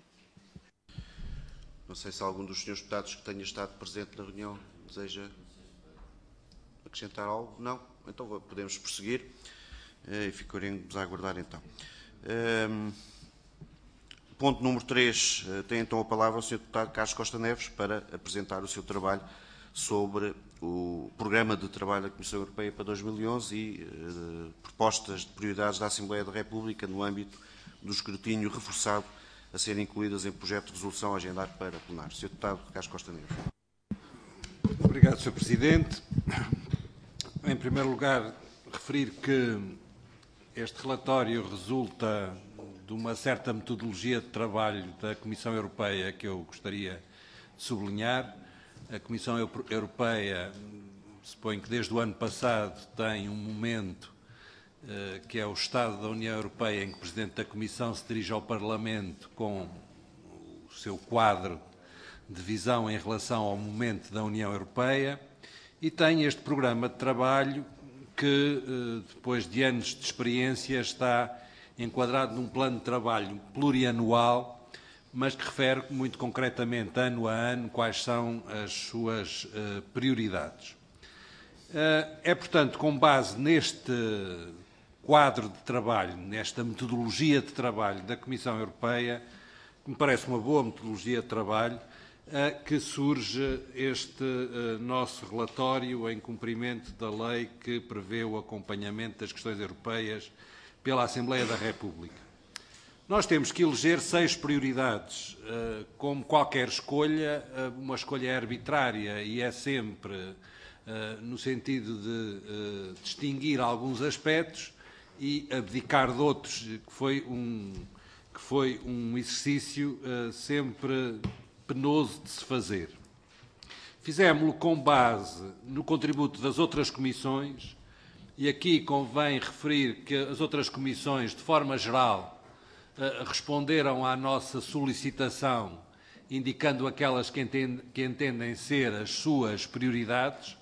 Não sei se algum dos senhores deputados que tenha estado presente na reunião deseja acrescentar algo. Não? Então podemos prosseguir e ficaremos a aguardar então. Ponto número 3. Tem então a palavra o Sr. Deputado Carlos Costa Neves para apresentar o seu trabalho sobre o Programa de Trabalho da Comissão Europeia para 2011 e propostas de prioridades da Assembleia da República no âmbito do escrutínio reforçado a serem incluídas em projeto de resolução agendado para plenário. Sr. Deputado Carlos Costa Neves. Obrigado, Sr. Presidente. Em primeiro lugar, referir que este relatório resulta de uma certa metodologia de trabalho da Comissão Europeia que eu gostaria de sublinhar. A Comissão Europeia, suponho que desde o ano passado, tem um momento que é o Estado da União Europeia, em que o Presidente da Comissão se dirige ao Parlamento com o seu quadro de visão em relação ao momento da União Europeia, e tem este programa de trabalho que, depois de anos de experiência, está enquadrado num plano de trabalho plurianual, mas que refere muito concretamente, ano a ano, quais são as suas prioridades. É, portanto, com base neste quadro de trabalho, nesta metodologia de trabalho da Comissão Europeia, que me parece uma boa metodologia de trabalho, que surge este nosso relatório em cumprimento da lei que prevê o acompanhamento das questões europeias pela Assembleia da República. Nós temos que eleger 6 prioridades. Como qualquer escolha, uma escolha é arbitrária e é sempre no sentido de distinguir alguns aspectos e abdicar de outros, que foi um exercício sempre penoso de se fazer. Fizemos-lo com base no contributo das outras comissões, e aqui convém referir que as outras comissões, de forma geral, responderam à nossa solicitação, indicando aquelas que entendem ser as suas prioridades.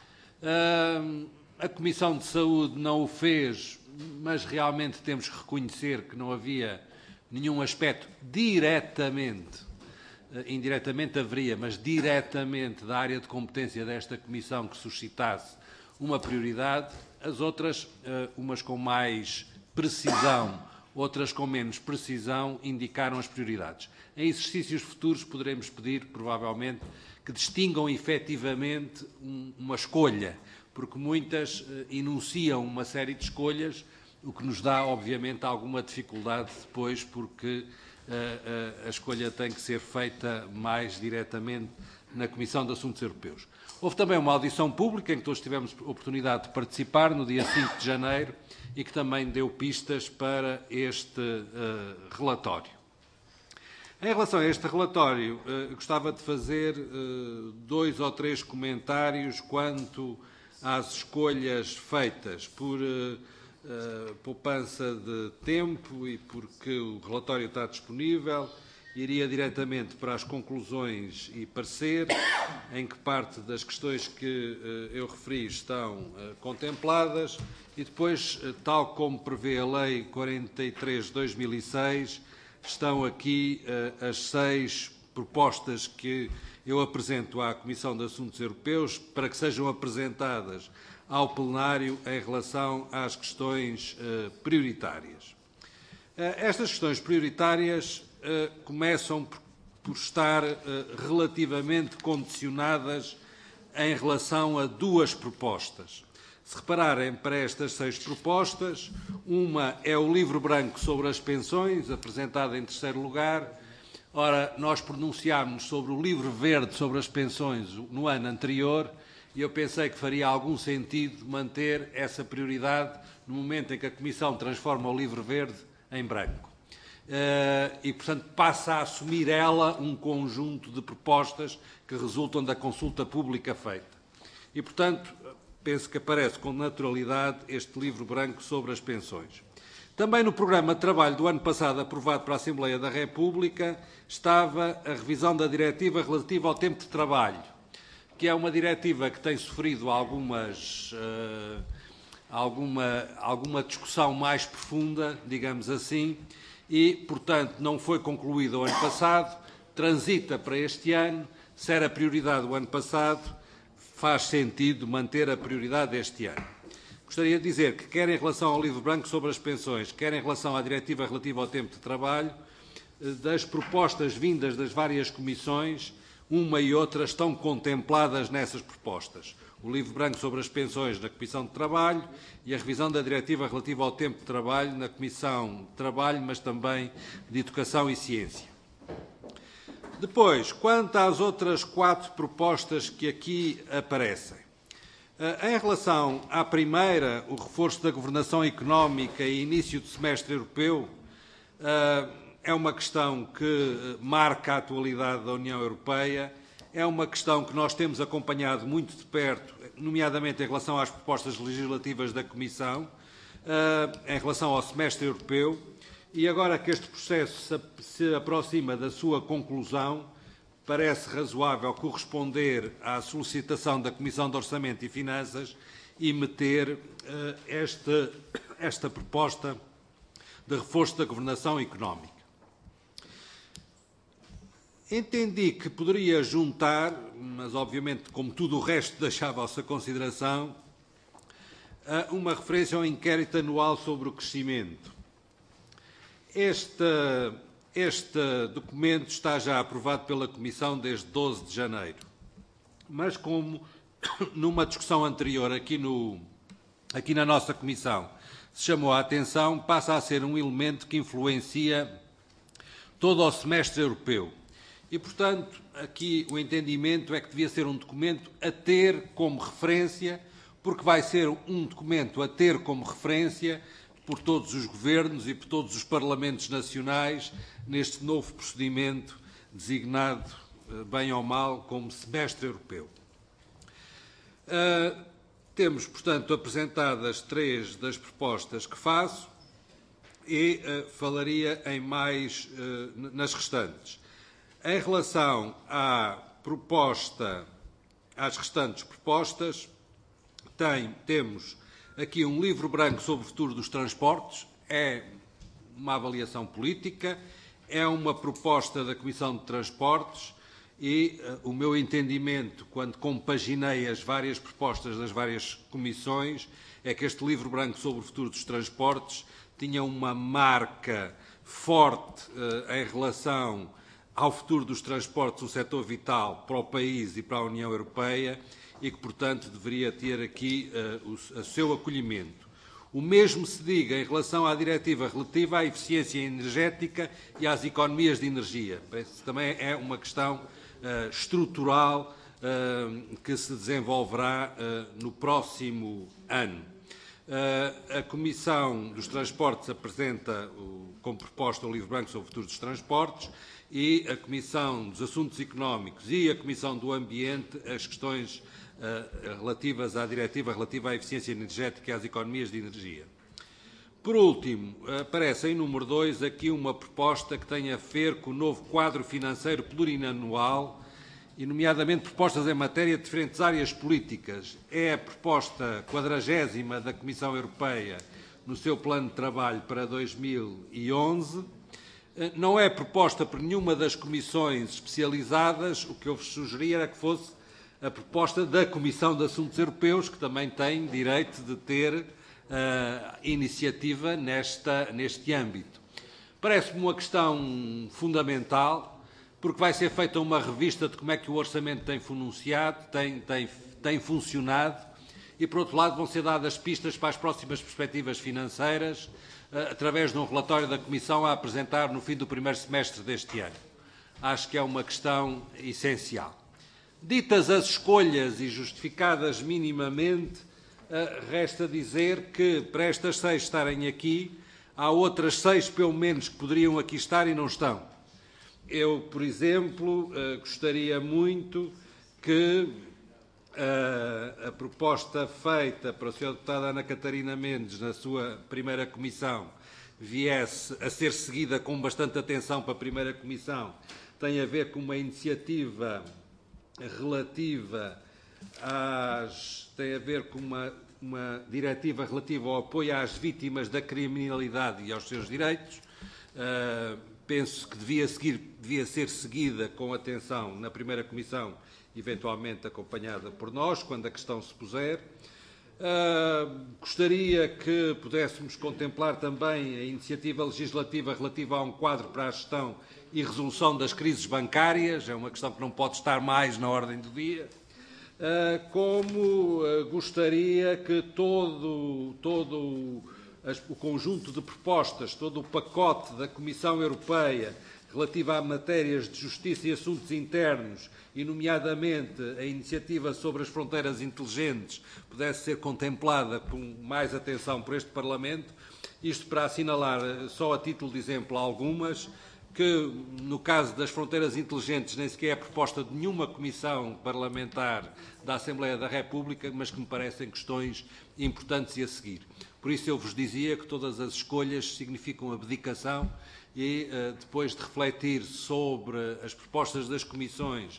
A Comissão de Saúde não o fez, mas realmente temos que reconhecer que não havia nenhum aspecto diretamente, indiretamente haveria, mas diretamente da área de competência desta Comissão que suscitasse uma prioridade. As outras, umas com mais precisão, outras com menos precisão, indicaram as prioridades. Em exercícios futuros poderemos pedir, provavelmente, que distingam efetivamente uma escolha, porque muitas enunciam uma série de escolhas, o que nos dá, obviamente, alguma dificuldade depois, porque a escolha tem que ser feita mais diretamente na Comissão de Assuntos Europeus. Houve também uma audição pública em que todos tivemos oportunidade de participar no dia 5 de janeiro e que também deu pistas para este relatório. Em relação a este relatório, gostava de fazer 2 ou 3 comentários quanto às escolhas feitas por poupança de tempo e porque o relatório está disponível. Iria diretamente para as conclusões e parecer, em que parte das questões que eu referi estão contempladas, e depois, tal como prevê a Lei 43 de 2006, estão aqui as 6 propostas que eu apresento à Comissão de Assuntos Europeus para que sejam apresentadas ao plenário em relação às questões prioritárias. Estas questões prioritárias começam por estar relativamente condicionadas em relação a 2 propostas. Se repararem para estas 6 propostas, uma é o livro branco sobre as pensões, apresentado em 3º lugar. Ora, nós pronunciámos sobre o livro verde sobre as pensões no ano anterior e eu pensei que faria algum sentido manter essa prioridade no momento em que a Comissão transforma o livro verde em branco. E, portanto, passa a assumir ela um conjunto de propostas que resultam da consulta pública feita. E, portanto, penso que aparece com naturalidade este livro branco sobre as pensões. Também no programa de trabalho do ano passado, aprovado pela Assembleia da República, estava a revisão da diretiva relativa ao tempo de trabalho, que é uma diretiva que tem sofrido alguma discussão mais profunda, digamos assim, e, portanto, não foi concluída o ano passado, transita para este ano. Se era prioridade o ano passado, faz sentido manter a prioridade este ano. Gostaria de dizer que, quer em relação ao livro branco sobre as pensões, quer em relação à diretiva relativa ao tempo de trabalho, das propostas vindas das várias comissões, uma e outra estão contempladas nessas propostas. O livro branco sobre as pensões na Comissão de Trabalho e a revisão da diretiva relativa ao tempo de trabalho na Comissão de Trabalho, mas também de Educação e Ciência. Depois, quanto às outras 4 propostas que aqui aparecem. Em relação à primeira, o reforço da governação económica e início do semestre europeu, é uma questão que marca a atualidade da União Europeia. É uma questão que nós temos acompanhado muito de perto, nomeadamente em relação às propostas legislativas da Comissão, em relação ao semestre europeu, e agora que este processo se aproxima da sua conclusão, parece razoável corresponder à solicitação da Comissão de Orçamento e Finanças e meter esta proposta de reforço da governação económica. Entendi que poderia juntar, mas obviamente, como tudo o resto, deixava à vossa consideração, uma referência ao inquérito anual sobre o crescimento. Este documento está já aprovado pela Comissão desde 12 de janeiro, mas como numa discussão anterior aqui na nossa Comissão se chamou a atenção, passa a ser um elemento que influencia todo o semestre europeu. E, portanto, aqui o entendimento é que devia ser um documento a ter como referência, porque vai ser um documento a ter como referência por todos os governos e por todos os parlamentos nacionais neste novo procedimento designado, bem ou mal, como semestre europeu. Temos, portanto, apresentadas 3 das propostas que faço e falaria em mais nas restantes. Em relação às restantes propostas, temos aqui um livro branco sobre o futuro dos transportes, é uma avaliação política, é uma proposta da Comissão de Transportes e o meu entendimento, quando compaginei as várias propostas das várias comissões, é que este livro branco sobre o futuro dos transportes tinha uma marca forte em relação ao futuro dos transportes, um setor vital para o país e para a União Europeia e que, portanto, deveria ter aqui o seu acolhimento. O mesmo se diga em relação à diretiva relativa à eficiência energética e às economias de energia. Parece que também é uma questão estrutural que se desenvolverá no próximo ano. A Comissão dos Transportes apresenta como proposta o livro branco sobre o futuro dos transportes e a Comissão dos Assuntos Económicos e a Comissão do Ambiente as questões relativas à diretiva relativa à eficiência energética e às economias de energia. Por último, aparece em número 2 aqui uma proposta que tem a ver com o novo quadro financeiro plurianual e, nomeadamente, propostas em matéria de diferentes áreas políticas. É a proposta 40ª da Comissão Europeia no seu plano de trabalho para 2011. Não é proposta por nenhuma das comissões especializadas. O que eu vos sugeria era que fosse a proposta da Comissão de Assuntos Europeus, que também tem direito de ter iniciativa neste âmbito. Parece-me uma questão fundamental, porque vai ser feita uma revista de como é que o orçamento tem funcionado e, por outro lado, vão ser dadas pistas para as próximas perspectivas financeiras através de um relatório da Comissão a apresentar no fim do primeiro semestre deste ano. Acho que é uma questão essencial. Ditas as escolhas e justificadas minimamente, resta dizer que, para estas 6 estarem aqui, há outras 6, pelo menos, que poderiam aqui estar e não estão. Eu, por exemplo, gostaria muito que a proposta feita para a Sra. Deputada Ana Catarina Mendes na sua primeira comissão viesse a ser seguida com bastante atenção para a primeira comissão. Tem a ver com uma iniciativa relativa tem a ver com uma diretiva relativa ao apoio às vítimas da criminalidade e aos seus direitos. Penso que devia ser seguida com atenção na primeira comissão, eventualmente acompanhada por nós, quando a questão se puser. Gostaria que pudéssemos contemplar também a iniciativa legislativa relativa a um quadro para a gestão e resolução das crises bancárias. É uma questão que não pode estar mais na ordem do dia. Como gostaria que todo o conjunto de propostas, todo o pacote da Comissão Europeia relativo a matérias de justiça e assuntos internos, e nomeadamente a iniciativa sobre as fronteiras inteligentes, pudesse ser contemplada com mais atenção por este Parlamento. Isto para assinalar, só a título de exemplo, algumas, que no caso das fronteiras inteligentes nem sequer é proposta de nenhuma comissão parlamentar da Assembleia da República, mas que me parecem questões importantes e a seguir. Por isso eu vos dizia que todas as escolhas significam abdicação e, depois de refletir sobre as propostas das comissões,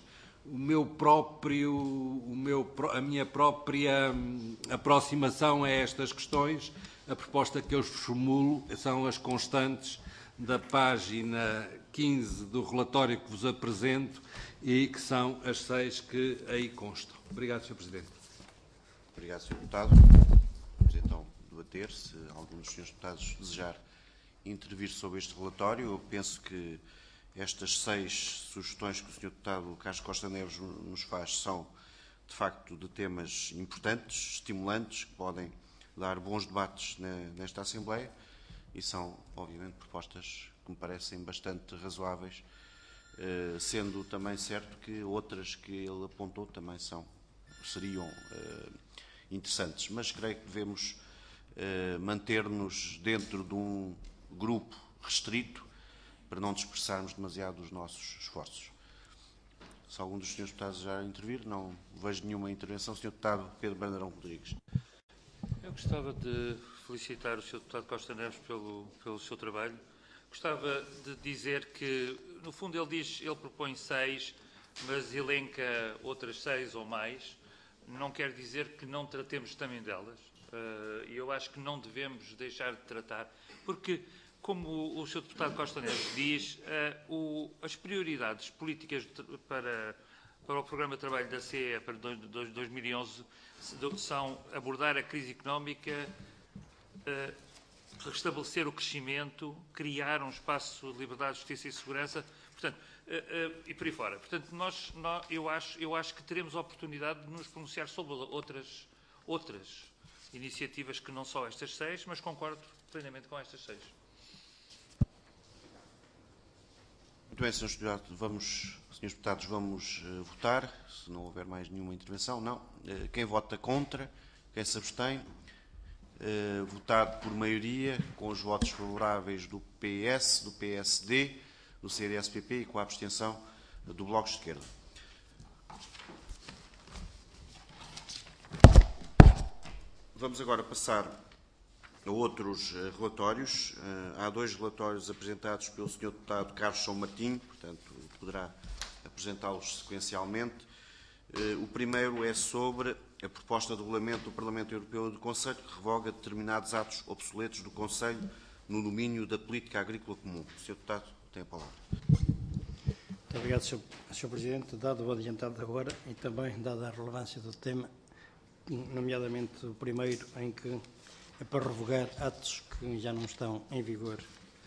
a minha própria aproximação a estas questões, a proposta que eu vos formulo são as constantes da página 15 do relatório que vos apresento e que são as 6 que aí constam. Obrigado, Sr. Presidente. Obrigado, Sr. Deputado. Vamos então debater, se algum dos Srs. Deputados desejar intervir sobre este relatório. Eu penso que estas 6 sugestões que o Sr. Deputado Carlos Costa Neves nos faz são, de facto, de temas importantes, estimulantes, que podem dar bons debates nesta Assembleia e são, obviamente, propostas que me parecem bastante razoáveis, sendo também certo que outras que ele apontou também seriam interessantes, mas creio que devemos manter-nos dentro de um grupo restrito para não dispersarmos demasiado os nossos esforços. Se algum dos senhores deputados já intervir, não vejo nenhuma intervenção. Sr. Deputado Pedro Bandeirão Rodrigues. Eu gostava de felicitar o Sr. Deputado Costa Neves pelo seu trabalho. Gostava de dizer que, no fundo, ele propõe 6, mas elenca outras 6 ou mais. Não quer dizer que não tratemos também delas. E eu acho que não devemos deixar de tratar, porque, como o Sr. Deputado Costa Neves diz, as prioridades políticas para o Programa de Trabalho da CE para 2011 são abordar a crise económica, restabelecer o crescimento, criar um espaço de liberdade, justiça e segurança, portanto, e por aí fora. Portanto, eu acho que teremos a oportunidade de nos pronunciar sobre outras iniciativas que não só estas 6, mas concordo plenamente com estas 6. Muito bem, senhores deputados, vamos votar. Se não houver mais nenhuma intervenção, não. Quem vota contra, quem se abstém, votado por maioria, com os votos favoráveis do PS, do PSD, do CDS-PP e com a abstenção do Bloco de Esquerda. Vamos agora passar a outros relatórios. Há 2 relatórios apresentados pelo Sr. Deputado Carlos São Martinho, portanto, poderá apresentá-los sequencialmente. O primeiro é sobre a proposta de regulamento do Parlamento Europeu e do Conselho, que revoga determinados atos obsoletos do Conselho no domínio da política agrícola comum. O Sr. Deputado tem a palavra. Muito obrigado, Sr. Presidente. Dado o adiantado agora e também dada a relevância do tema, nomeadamente o primeiro, em que é para revogar atos que já não estão em vigor,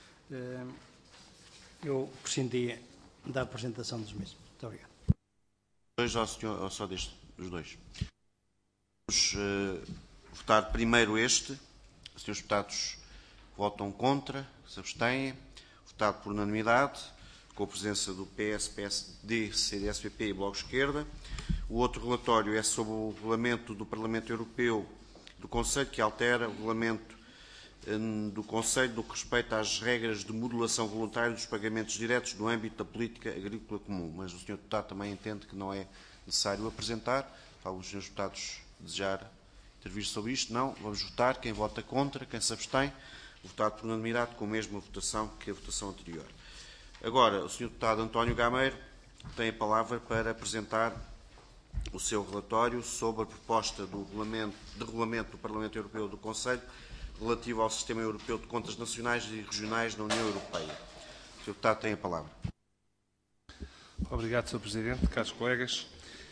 eu prescindia da apresentação dos mesmos. Muito obrigado. Ou só os 2? Vamos votar primeiro este. Os senhores deputados votam contra, se abstêm. Votado por unanimidade, com a presença do PS, PSD, CDS-PP e Bloco de Esquerda. O outro relatório é sobre o regulamento do Parlamento Europeu do Conselho, que altera o regulamento do Conselho no que respeita às regras de modulação voluntária dos pagamentos diretos no âmbito da política agrícola comum. Mas o Sr. Deputado também entende que não é necessário apresentar. Se alguns dos senhores deputados desejar intervir sobre isto, não. Vamos votar. Quem vota contra, quem se abstém, votado por unanimidade, com a mesma votação que a votação anterior. Agora, o Sr. Deputado António Gameiro tem a palavra para apresentar o seu relatório sobre a proposta de regulamento do Parlamento Europeu do Conselho relativo ao Sistema Europeu de Contas Nacionais e Regionais da União Europeia. O Sr. Deputado tem a palavra. Obrigado, Sr. Presidente, caros colegas.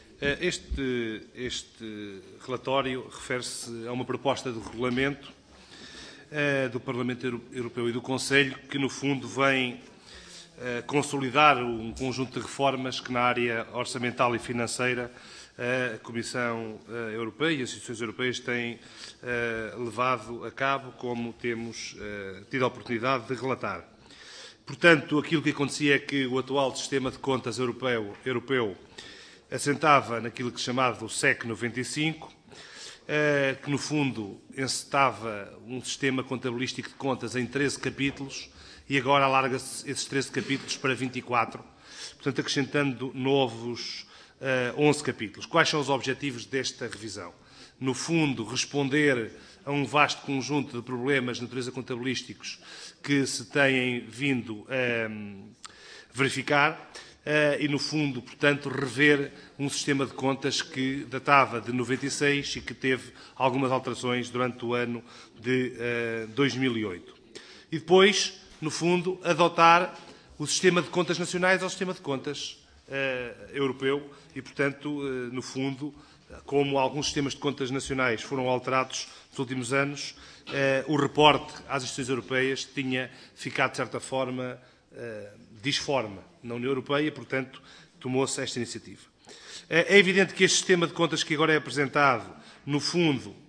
Este relatório refere-se a uma proposta de regulamento do Parlamento Europeu e do Conselho que, no fundo, vem consolidar um conjunto de reformas que, na área orçamental e financeira, a Comissão Europeia e as instituições europeias têm levado a cabo, como temos tido a oportunidade de relatar. Portanto, aquilo que acontecia é que o atual sistema de contas europeu assentava naquilo que se chamava o SEC 95, que, no fundo, encetava um sistema contabilístico de contas em 13 capítulos e agora alarga-se esses 13 capítulos para 24, portanto, acrescentando novos 11 capítulos. Quais são os objetivos desta revisão? No fundo, responder a um vasto conjunto de problemas de natureza contabilísticos que se têm vindo a verificar e, no fundo, portanto, rever um sistema de contas que datava de 96 e que teve algumas alterações durante o ano de 2008. E depois, no fundo, adotar o sistema de contas nacionais ao sistema de contas europeu e, portanto, no fundo, como alguns sistemas de contas nacionais foram alterados nos últimos anos, o reporte às instituições europeias tinha ficado, de certa forma, disforme na União Europeia, portanto, tomou-se esta iniciativa. É evidente que este sistema de contas que agora é apresentado, no fundo,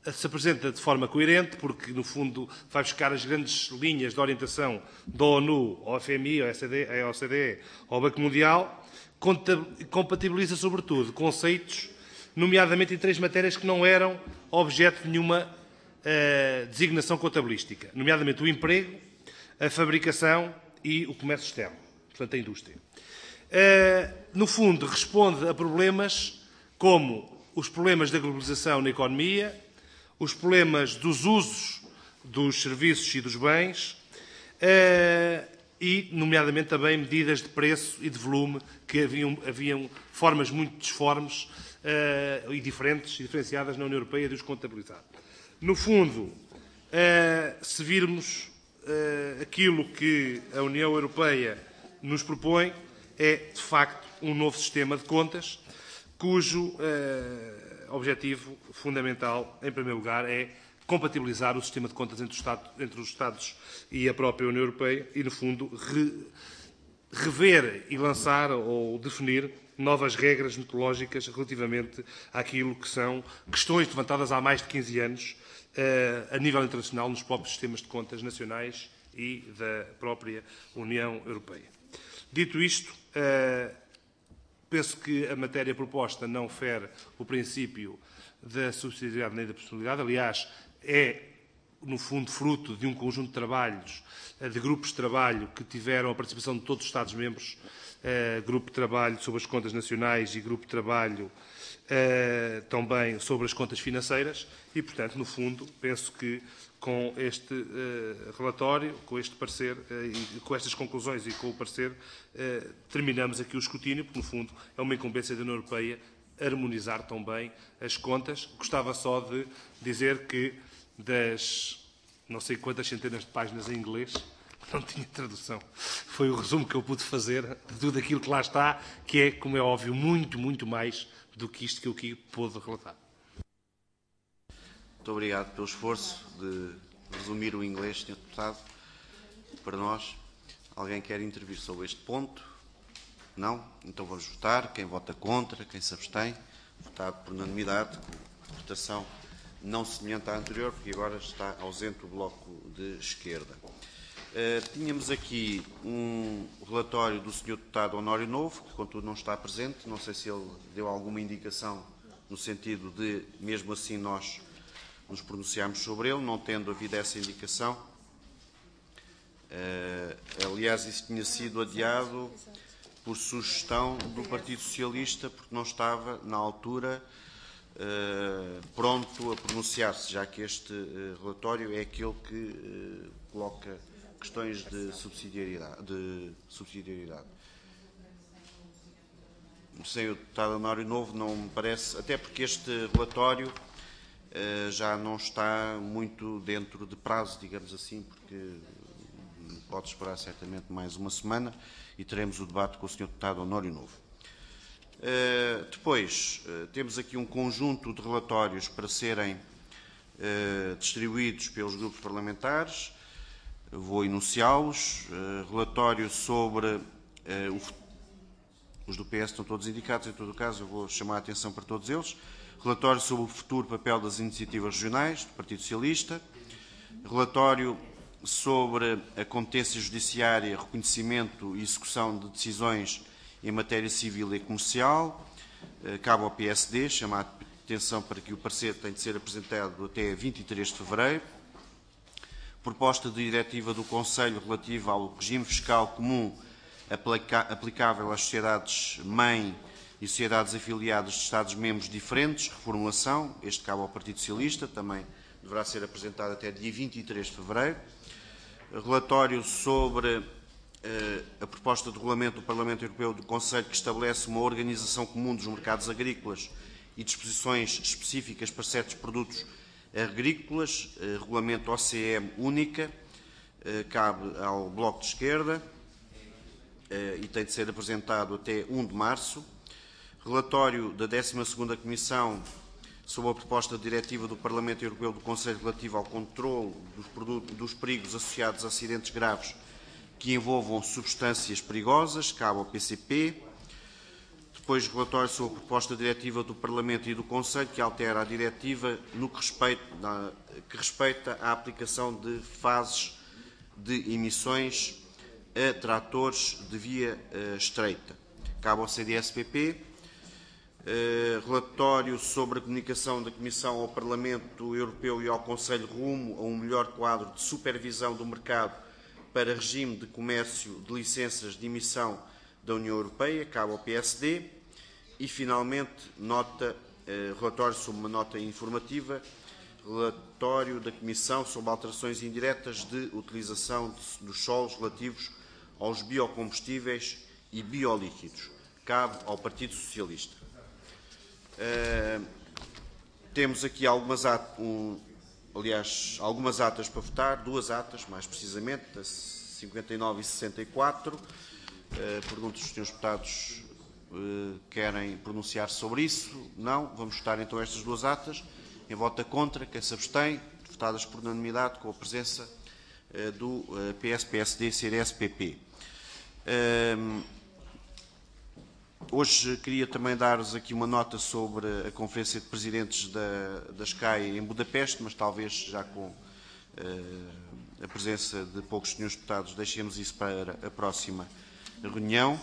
se apresenta de forma coerente, porque, no fundo, vai buscar as grandes linhas de orientação da ONU, ao FMI, ao OCDE, ao Banco Mundial, compatibiliza, sobretudo, conceitos, nomeadamente em 3 matérias que não eram objeto de nenhuma designação contabilística, nomeadamente o emprego, a fabricação e o comércio externo, portanto, a indústria. No fundo, responde a problemas como os problemas da globalização na economia, os problemas dos usos dos serviços e dos bens e, nomeadamente, também medidas de preço e de volume, que haviam formas muito disformes e diferenciadas na União Europeia de os contabilizar. No fundo, se virmos aquilo que a União Europeia nos propõe, é, de facto, um novo sistema de contas, cujo objetivo fundamental, em primeiro lugar, é compatibilizar o sistema de contas entre os Estados e a própria União Europeia e, no fundo, rever e lançar ou definir novas regras metodológicas relativamente àquilo que são questões levantadas há mais de 15 anos a nível internacional nos próprios sistemas de contas nacionais e da própria União Europeia. Dito isto, penso que a matéria proposta não fere o princípio da subsidiariedade nem da proporcionalidade. Aliás, é, no fundo, fruto de um conjunto de trabalhos, de grupos de trabalho que tiveram a participação de todos os Estados-membros, grupo de trabalho sobre as contas nacionais e grupo de trabalho também sobre as contas financeiras e, portanto, no fundo, penso que com este relatório, com este parecer, e com estas conclusões e com o parecer, terminamos aqui o escrutínio, porque, no fundo, é uma incumbência da União Europeia harmonizar também as contas. Gostava só de dizer que das não sei quantas centenas de páginas em inglês, não tinha tradução. Foi o resumo que eu pude fazer de tudo aquilo que lá está, que é, como é óbvio, muito, muito mais do que isto que eu aqui pude relatar. Muito obrigado pelo esforço de resumir o inglês, Sr. Deputado, para nós. Alguém quer intervir sobre este ponto? Não? Então vamos votar. Quem vota contra, quem se abstém? Votado por unanimidade, com votação não semelhante à anterior, porque agora está ausente o Bloco de Esquerda. Tínhamos aqui um relatório do Sr. Deputado Honório Novo, que, contudo, não está presente. Não sei se ele deu alguma indicação no sentido de, mesmo assim, nós nos pronunciarmos sobre ele, não tendo havido essa indicação. Aliás, isso tinha sido adiado por sugestão do Partido Socialista, porque não estava, na altura, pronto a pronunciar-se, já que este relatório é aquele que coloca questões de subsidiariedade. Sem o deputado Honório Novo, não me parece, até porque este relatório já não está muito dentro de prazo, digamos assim, porque pode esperar certamente mais uma semana e teremos o debate com o Sr. Deputado Honório Novo. Depois, temos aqui um conjunto de relatórios para serem distribuídos pelos grupos parlamentares. Vou enunciá-los. Relatório sobre... os do PS estão todos indicados, em todo o caso, eu vou chamar a atenção para todos eles. Relatório sobre o futuro papel das iniciativas regionais, do Partido Socialista. Relatório sobre a competência judiciária, reconhecimento e execução de decisões em matéria civil e comercial. Cabe ao PSD, chamar a atenção para que o parecer tem de ser apresentado até 23 de fevereiro. Proposta de diretiva do Conselho relativa ao regime fiscal comum aplicável às sociedades-mãe e sociedades afiliadas de Estados-membros diferentes, reformulação. Este cabe ao Partido Socialista, também deverá ser apresentado até dia 23 de fevereiro. Relatório sobre a proposta de regulamento do Parlamento Europeu do Conselho que estabelece uma organização comum dos mercados agrícolas e disposições específicas para certos produtos agrícolas, regulamento OCM única, cabe ao Bloco de Esquerda e tem de ser apresentado até 1 de março. Relatório da 12ª Comissão sobre a proposta de diretiva do Parlamento Europeu do Conselho relativo ao controle dos perigos associados a acidentes graves que envolvam substâncias perigosas, cabe ao PCP. Depois, relatório sobre a proposta diretiva do Parlamento e do Conselho, que altera a diretiva no que respeita à aplicação de fases de emissões a tratores de via estreita. Cabe ao CDS-PP. Relatório sobre a comunicação da Comissão ao Parlamento Europeu e ao Conselho rumo a um melhor quadro de supervisão do mercado para regime de comércio de licenças de emissão da União Europeia, cabe ao PSD. E, finalmente, relatório sobre uma nota informativa, relatório da Comissão sobre alterações indiretas de utilização dos solos relativos aos biocombustíveis e biolíquidos. Cabe ao Partido Socialista. Temos aqui algumas atas para votar, duas atas, mais precisamente, 59 e 64. Pergunto se os senhores deputados querem pronunciar sobre isso. Não. Vamos votar então estas duas atas. Em vota contra, quem se abstém, votadas por unanimidade com a presença do PS, PSD, CDS, PP. Hoje queria também dar-vos aqui uma nota sobre a Conferência de Presidentes da SCAI em Budapeste, mas talvez já com a presença de poucos senhores deputados deixemos isso para a próxima reunião.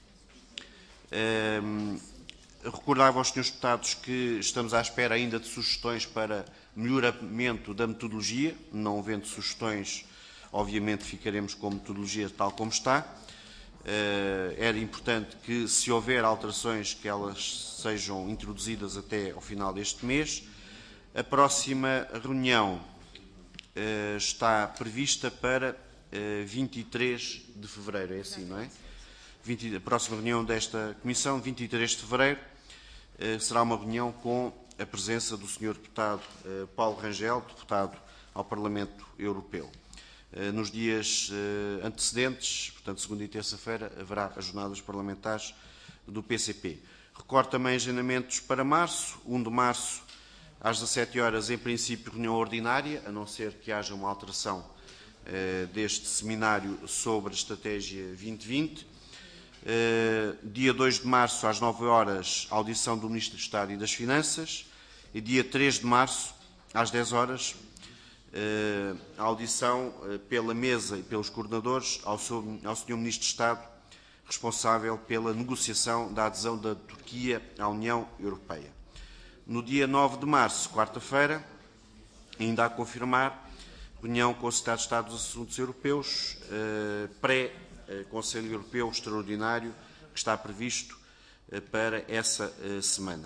Recordava aos senhores deputados que estamos à espera ainda de sugestões para melhoramento da metodologia. Não havendo sugestões, obviamente ficaremos com a metodologia tal como está. Era importante que, se houver alterações, que elas sejam introduzidas até ao final deste mês. A próxima reunião está prevista para 23 de fevereiro, é assim, não é? A próxima reunião desta Comissão, 23 de fevereiro, será uma reunião com a presença do Sr. Deputado Paulo Rangel, deputado ao Parlamento Europeu. Nos dias antecedentes, portanto, segunda e terça-feira, haverá as jornadas parlamentares do PCP. Recordo também agendamentos para março, 1 de março, às 17 horas, em princípio, reunião ordinária, a não ser que haja uma alteração deste seminário sobre a Estratégia 2020. Dia 2 de março, às 9 horas, audição do Ministro do Estado e das Finanças. E dia 3 de março, às 10 horas, a audição pela mesa e pelos coordenadores ao Sr. Ministro de Estado responsável pela negociação da adesão da Turquia à União Europeia. No dia 9 de março, quarta-feira, ainda a confirmar, reunião com o Secretário de Estado dos Assuntos Europeus, pré-Conselho Europeu Extraordinário, que está previsto para essa semana.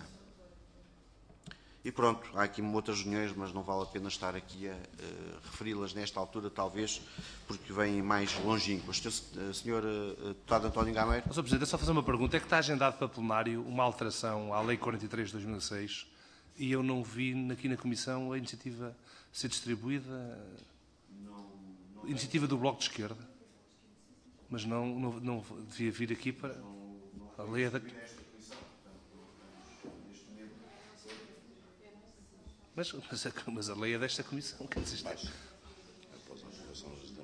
E pronto, há aqui outras reuniões, mas não vale a pena estar aqui a referi-las nesta altura, talvez, porque vêm mais longínquas. Senhor Deputado António Gameiro. Sr. Presidente, é só fazer uma pergunta. É que está agendado para plenário uma alteração à Lei 43 de 2006 e eu não vi aqui na Comissão a iniciativa ser distribuída. Iniciativa do Bloco de Esquerda. Mas não devia vir aqui para a lei da... Mas a lei é desta Comissão, quer dizer,